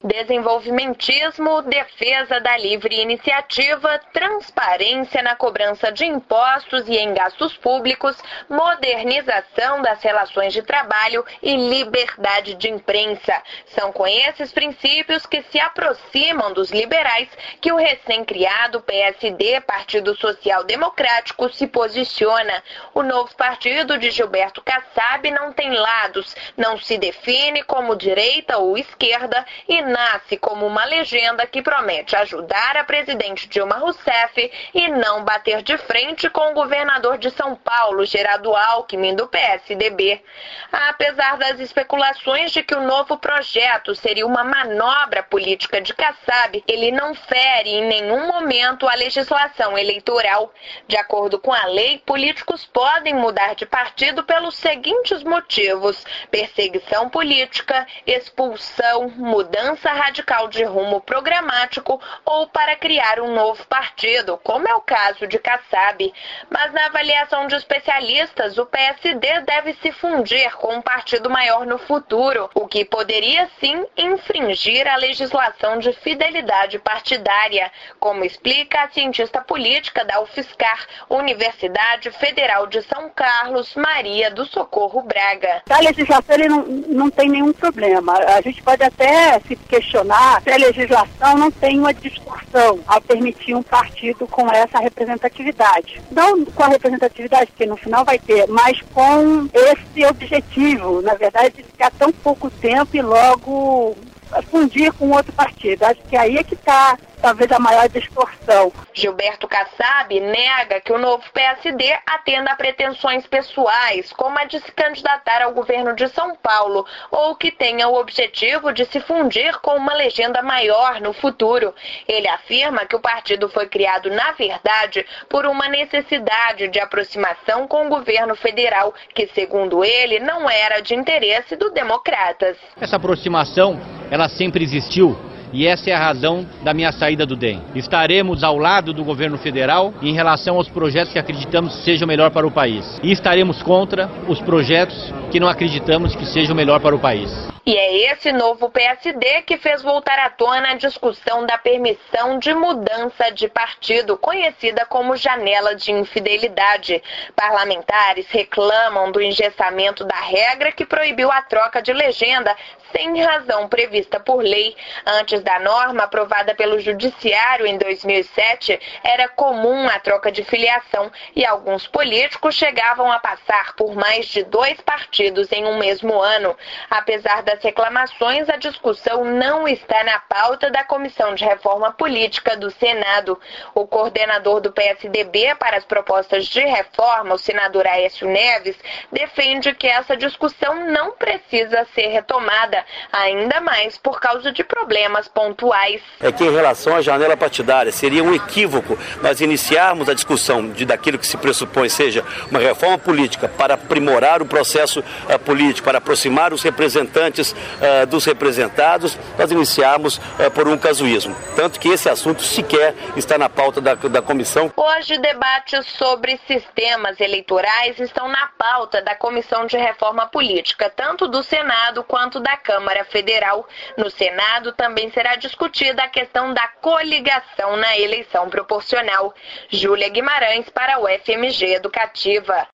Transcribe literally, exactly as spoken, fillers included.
Desenvolvimentismo, defesa da livre iniciativa, transparência na cobrança de impostos e em gastos públicos, modernização das relações de trabalho e liberdade de imprensa. São com esses princípios que se aproximam dos liberais que o recém-criado P S D, Partido Social Democrático, se posiciona. O novo partido de Gilberto Kassab não tem lados, não se define como direita ou esquerda e nasce como uma legenda que promete ajudar a presidente Dilma Rousseff e não bater de frente com o governador de São Paulo, Geraldo Alckmin, do P S D B. Apesar das especulações de que o novo projeto seria uma manobra política de Kassab, ele não fere em nenhum momento a legislação eleitoral. De acordo com a lei, políticos podem mudar de partido pelos seguintes motivos: perseguição política, expulsão, mudança radical de rumo programático ou para criar um novo partido, como é o caso de Kassab. Mas na avaliação de especialistas, o P S D deve se fundir com um partido maior no futuro, o que poderia sim infringir a legislação de fidelidade partidária, como explica a cientista política da UFSCar, Universidade Federal de São Carlos, Maria do Socorro Braga. A legislação ele não, não tem nenhum problema. A gente pode até se questionar se a legislação não tem uma distorção ao permitir um partido com essa representatividade. Não com a representatividade, porque no final vai ter, mas com esse objetivo, na verdade, de ficar tão pouco tempo e logo fundir com outro partido. Acho que aí é que está talvez a maior distorção. Gilberto Kassab nega que o novo P S D atenda a pretensões pessoais, como a de se candidatar ao governo de São Paulo, ou que tenha o objetivo de se fundir com uma legenda maior no futuro. Ele afirma que o partido foi criado, na verdade, por uma necessidade de aproximação com o governo federal, que, segundo ele, não era de interesse do Democratas. Essa aproximação, ela sempre existiu. E essa é a razão da minha saída do D E M. Estaremos ao lado do governo federal em relação aos projetos que acreditamos que sejam melhor para o país. E estaremos contra os projetos que não acreditamos que sejam melhor para o país. E é esse novo P S D que fez voltar à tona a discussão da permissão de mudança de partido, conhecida como janela de infidelidade. Parlamentares reclamam do engessamento da regra que proibiu a troca de legenda sem razão prevista por lei. Antes da norma aprovada pelo Judiciário em dois mil e sete, era comum a troca de filiação e alguns políticos chegavam a passar por mais de dois partidos em um mesmo ano. Apesar das reclamações, a discussão não está na pauta da Comissão de Reforma Política do Senado. O coordenador do P S D B para as propostas de reforma, o senador Aécio Neves, defende que essa discussão não precisa ser retomada, ainda mais por causa de problemas pontuais. É que em relação à janela partidária, seria um equívoco nós iniciarmos a discussão de daquilo que se pressupõe seja uma reforma política para aprimorar o processo uh, político, para aproximar os representantes uh, dos representados, nós iniciarmos uh, por um casuísmo. Tanto que esse assunto sequer está na pauta da, da comissão. Hoje, debates sobre sistemas eleitorais estão na pauta da Comissão de Reforma Política, tanto do Senado quanto da Câmara Federal. No Senado também será discutida a questão da coligação na eleição proporcional. Júlia Guimarães para a U F M G Educativa.